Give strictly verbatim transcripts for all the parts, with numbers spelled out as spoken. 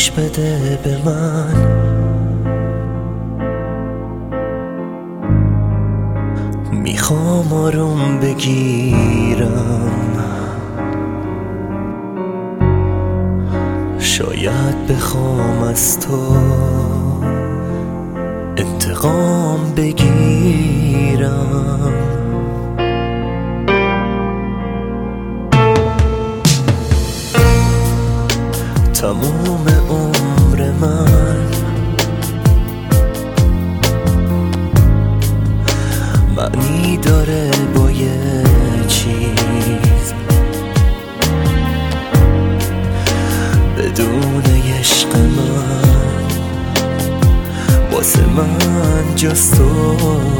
گوش بده به من، میخوام آروم بگیرم، شاید بخوام از تو انتقام بگیرم. تموم عمر من معنی داره با یه چیز، بدون عشق من واسه من جز تو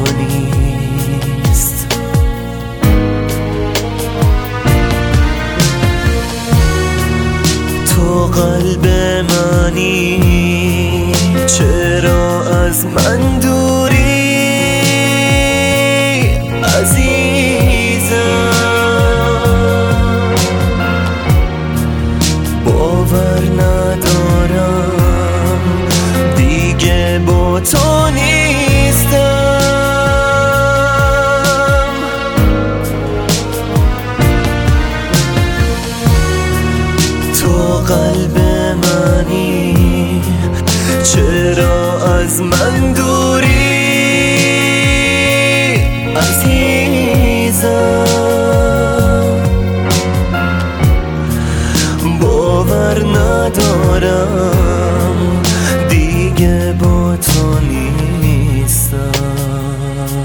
نیست. تو قلب منی، چرا از من دوری عزیزم؟ باور ندارم دیگه با تو نیستم. تو قلب منی، چرا از من دوری عزیزم؟ باور ندارم دیگه با تو نیستم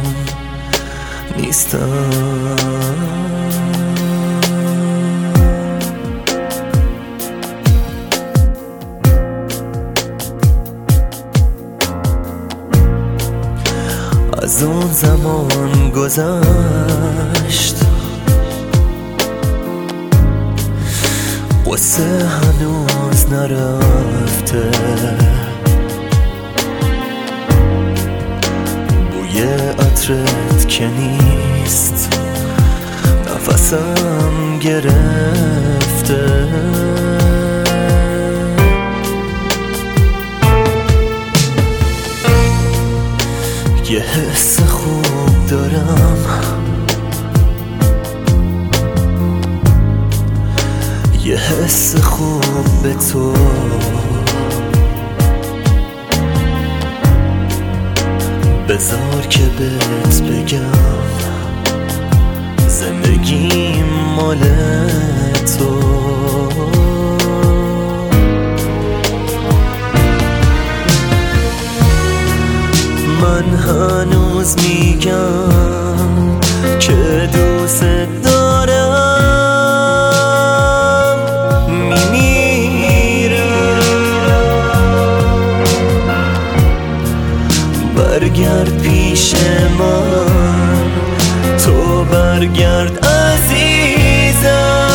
نیستم از اون زمان گذشت، قصه هنوز نرفته، بوی عطرت که نیست نفسم گرفته. یه حس خوب دارم، یه حس خوب به تو، بذار که بهت بگم زندگیم مال تو. من هنوز میگم که دوست دارم، میمیرم. برگرد پیش من، تو برگرد عزیزم.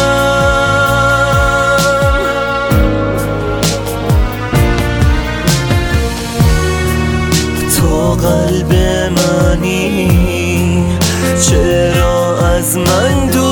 تو قلب منی، چرا از من دور